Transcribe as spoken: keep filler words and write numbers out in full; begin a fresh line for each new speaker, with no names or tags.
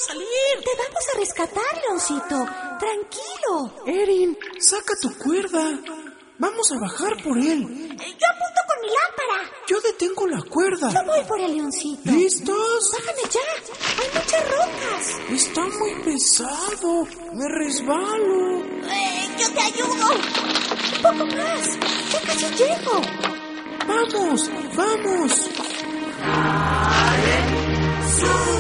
salir.
Te vamos a rescatar, Leoncito. Tranquilo.
Erin, saca tu cuerda. Vamos a bajar por él.
Yo apunto con mi lámpara.
Yo detengo la cuerda.
Yo voy por el leoncito.
¿Listos?
Bájame ya. Hay muchas rocas.
Está muy pesado. Me resbalo.
Eh, yo te ayudo. Un poco más. Ya casi llego.
Vamos, vamos.
¡Sube!